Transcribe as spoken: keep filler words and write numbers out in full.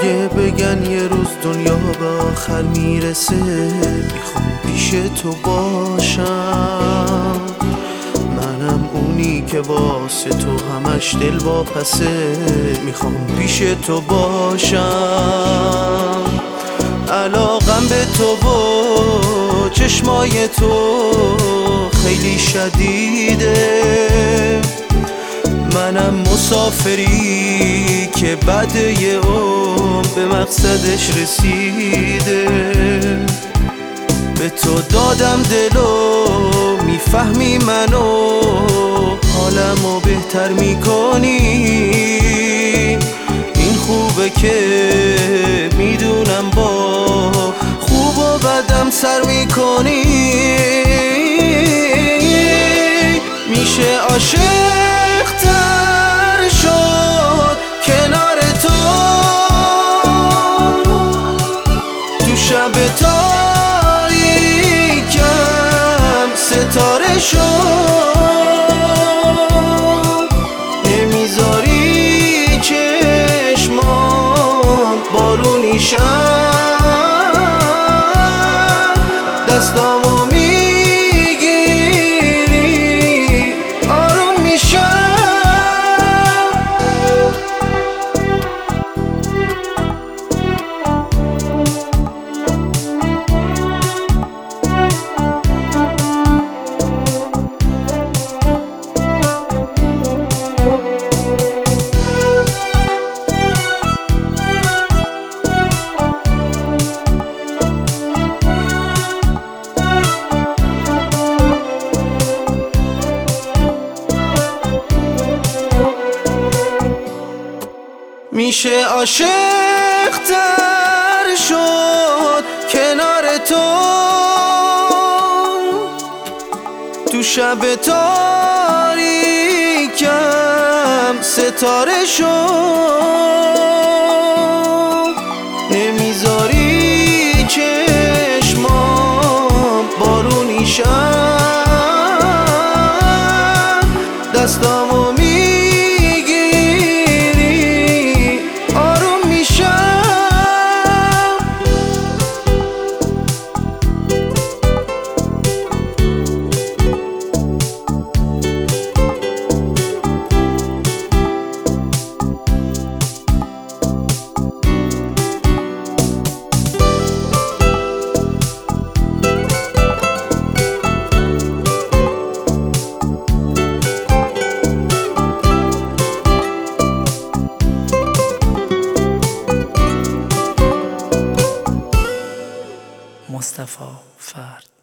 اگه بگن یه روز دنیا به آخر میرسه، میخوام پیش تو باشم. منم اونی که واسه تو همش دل واپسه، میخوام پیش تو باشم. علاقم به تو و چشمای تو خیلی شدیده. منم مسافری که بعد یه عمر به مقصدش رسیده. به تو دادم دلو، میفهمی منو، حالمو بهتر میکنی. این خوبه که میدونم با خوب و بدم سر میکنی. میشه عاشق تر شد کنار تو، تو شب تاریکم ستاره شد. نمیذاری چشمام بارونی شن، دستامو میگیری آروم میشم. میشه عاشق تر شد کنار تو، تو شب تاریکم ستاره شد. نمیذاری چشمام بارونی شن، دستامو مصطفی فرد.